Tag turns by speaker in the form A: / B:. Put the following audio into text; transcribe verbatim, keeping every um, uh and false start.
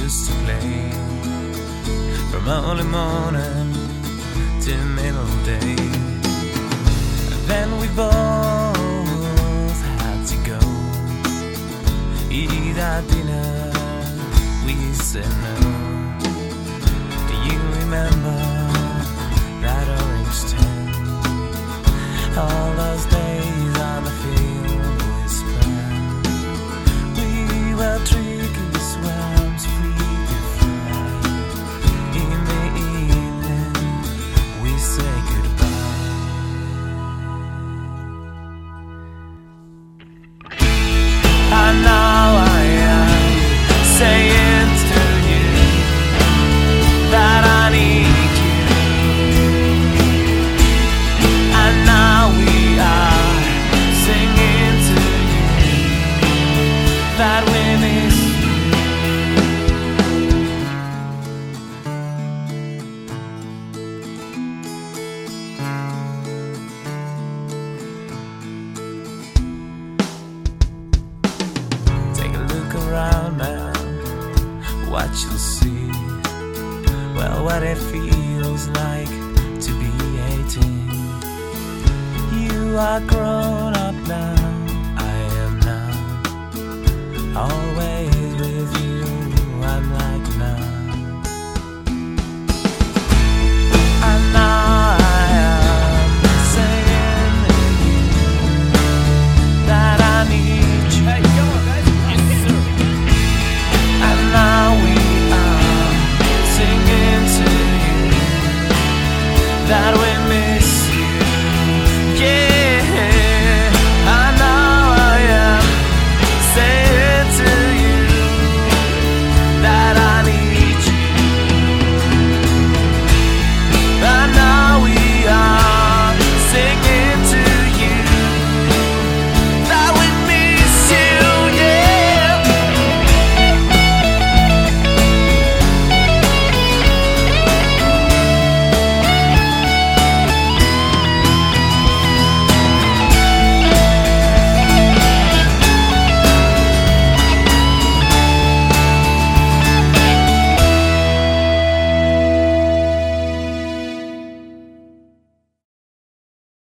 A: used to play from early morning till middle day. And then we both had to go eat our dinner. We said no. Do you remember that orange tent? All those days on the field we spent. We were tricky swans, free to fly. In the evening we say goodbye. And now I am saying to you that I need you. And now we are singing to you that we miss you. Take a look around now, what you'll see. Well, what it feels like to be eighteen. You are grown up now, I am now, always with you.